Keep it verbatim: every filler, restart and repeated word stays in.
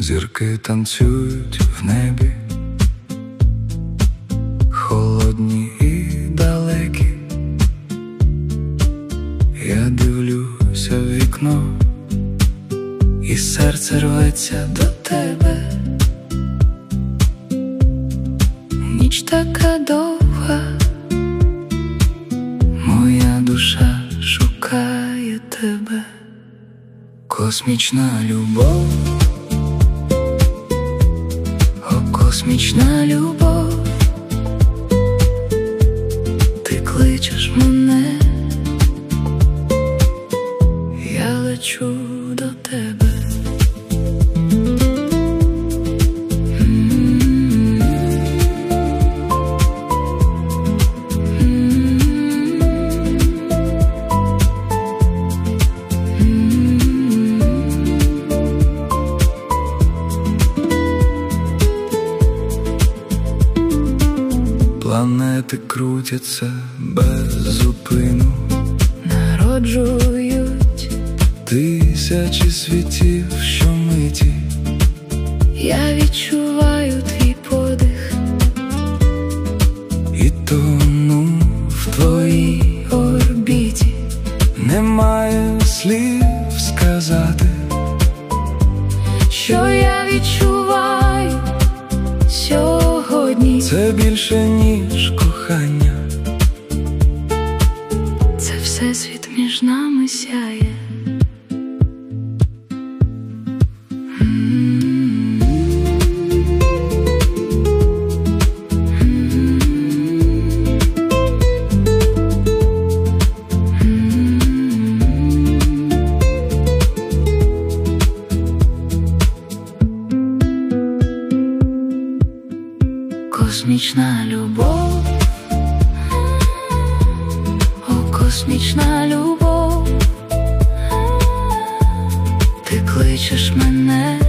Зірки танцюють в небі, холодні і далекі. Я дивлюся в вікно, і серце рветься до тебе. Ніч така довга, моя душа шукає тебе. Космічна любов, о, космічна любов, ти кличеш мене, я лечу до тебе. Планети крутяться без зупину, народжують тисячі світів щомиті. Я відчуваю твій подих і тону в твоїй орбіті. Немає слів сказати, що я відчуваю сьогодні. Це більше, ніж кохання, це всесвіт між нами сяє. Космічна любов, о, космічна любов, ти кличеш мене,